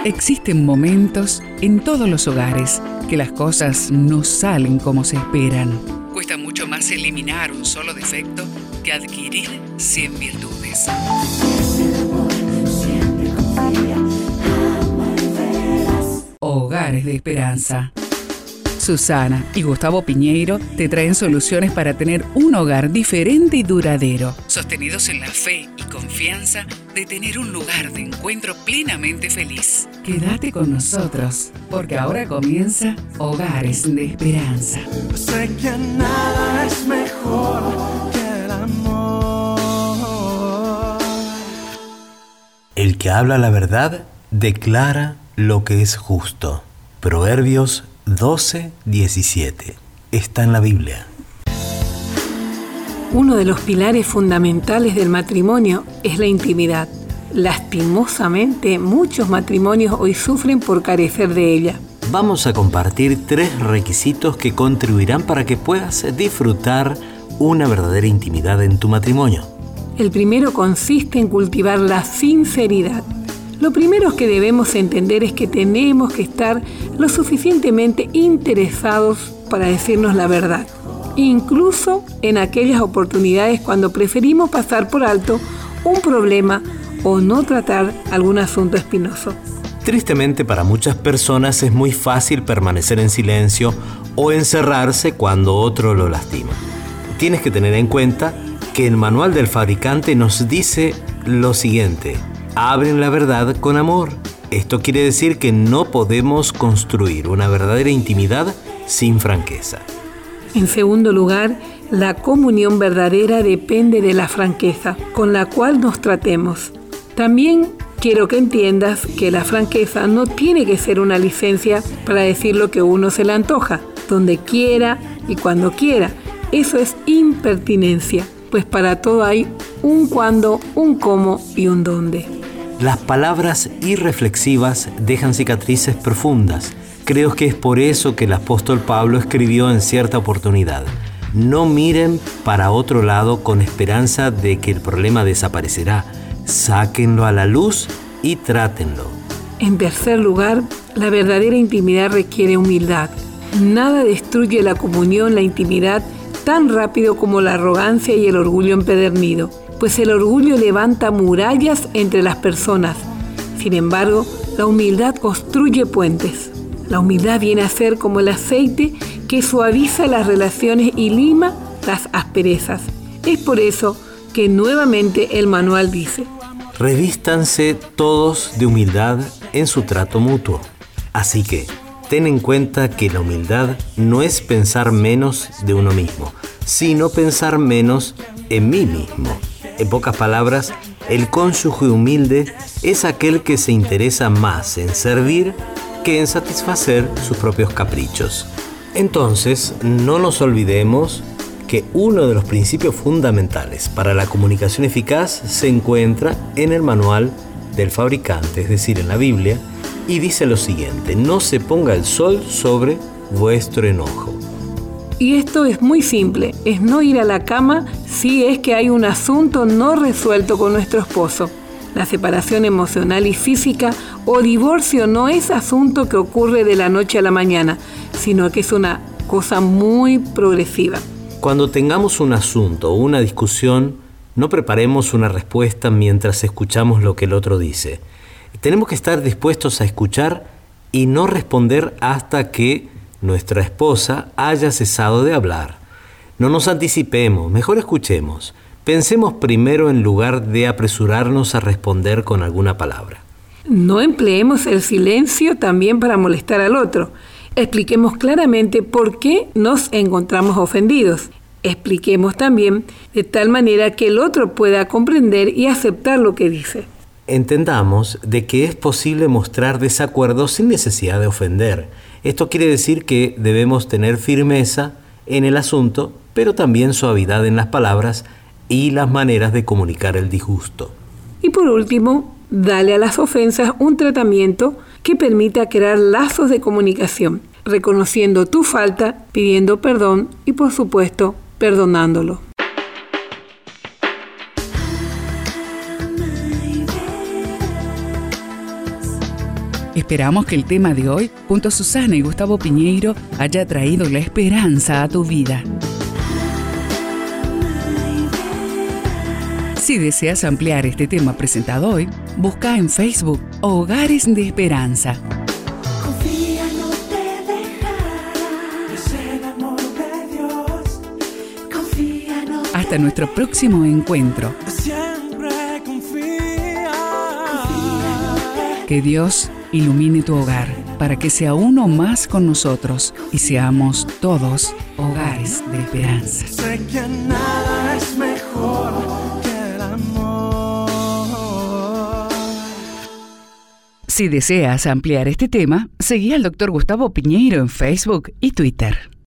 Existen momentos en todos los hogares que las cosas no salen como se esperan. Cuesta mucho más eliminar un solo defecto que adquirir 100 virtudes. Hogares de Esperanza. Susana y Gustavo Piñeiro te traen soluciones para tener un hogar diferente y duradero, sostenidos en la fe y confianza de tener un lugar de encuentro plenamente feliz. Quédate con nosotros, porque ahora comienza Hogares de Esperanza. Sé que nada es mejor que el amor. El que habla la verdad declara lo que es justo. Proverbios 12:17. Está en la Biblia. Uno de los pilares fundamentales del matrimonio es la intimidad. Lastimosamente, muchos matrimonios hoy sufren por carecer de ella. Vamos a compartir 3 requisitos que contribuirán para que puedas disfrutar una verdadera intimidad en tu matrimonio. El primero consiste en cultivar la sinceridad. Lo primero que debemos entender es que tenemos que estar lo suficientemente interesados para decirnos la verdad, incluso en aquellas oportunidades cuando preferimos pasar por alto un problema o no tratar algún asunto espinoso. Tristemente, para muchas personas es muy fácil permanecer en silencio o encerrarse cuando otro lo lastima. Tienes que tener en cuenta que el manual del fabricante nos dice lo siguiente: hablen la verdad con amor. Esto quiere decir que no podemos construir una verdadera intimidad sin franqueza. En segundo lugar, la comunión verdadera depende de la franqueza con la cual nos tratemos. También quiero que entiendas que la franqueza no tiene que ser una licencia para decir lo que uno se le antoja, donde quiera y cuando quiera. Eso es impertinencia, pues para todo hay un cuándo, un cómo y un dónde. Las palabras irreflexivas dejan cicatrices profundas. Creo que es por eso que el apóstol Pablo escribió en cierta oportunidad: no miren para otro lado con esperanza de que el problema desaparecerá. Sáquenlo a la luz y trátenlo. En tercer lugar, la verdadera intimidad requiere humildad. Nada destruye la comunión, la intimidad, tan rápido como la arrogancia y el orgullo empedernido, pues el orgullo levanta murallas entre las personas. Sin embargo, la humildad construye puentes. La humildad viene a ser como el aceite que suaviza las relaciones y lima las asperezas. Es por eso que nuevamente el manual dice: revístanse todos de humildad en su trato mutuo. Así que, ten en cuenta que la humildad no es pensar menos de uno mismo, sino pensar menos en mí mismo. En pocas palabras, el cónyuge humilde es aquel que se interesa más en servir que en satisfacer sus propios caprichos. Entonces, no nos olvidemos que uno de los principios fundamentales para la comunicación eficaz se encuentra en el manual del fabricante, es decir, en la Biblia, y dice lo siguiente: no se ponga el sol sobre vuestro enojo. Y esto es muy simple, es no ir a la cama si es que hay un asunto no resuelto con nuestro esposo. La separación emocional y física o divorcio no es asunto que ocurre de la noche a la mañana, sino que es una cosa muy progresiva. Cuando tengamos un asunto o una discusión, no preparemos una respuesta mientras escuchamos lo que el otro dice. Tenemos que estar dispuestos a escuchar y no responder hasta que nuestra esposa haya cesado de hablar. No nos anticipemos, mejor escuchemos. Pensemos primero en lugar de apresurarnos a responder con alguna palabra. No empleemos el silencio también para molestar al otro. Expliquemos claramente por qué nos encontramos ofendidos. Expliquemos también de tal manera que el otro pueda comprender y aceptar lo que dice. Entendamos de que es posible mostrar desacuerdo sin necesidad de ofender. Esto quiere decir que debemos tener firmeza en el asunto, pero también suavidad en las palabras y las maneras de comunicar el disgusto. Y por último, dale a las ofensas un tratamiento que permita crear lazos de comunicación, reconociendo tu falta, pidiendo perdón y, por supuesto, perdonándolo. Esperamos que el tema de hoy, junto a Susana y Gustavo Piñeiro, haya traído la esperanza a tu vida. Si deseas ampliar este tema presentado hoy, busca en Facebook Hogares de Esperanza. Confía, no te dejará. Es el amor de Dios. Confía, no te Hasta nuestro próximo encuentro. siempre confía. Que Dios ilumine tu hogar para que sea uno más con nosotros y seamos todos hogares de esperanza. Sé que nada es mejor que el amor. Si deseas ampliar este tema, seguí al Dr. Gustavo Piñeiro en Facebook y Twitter.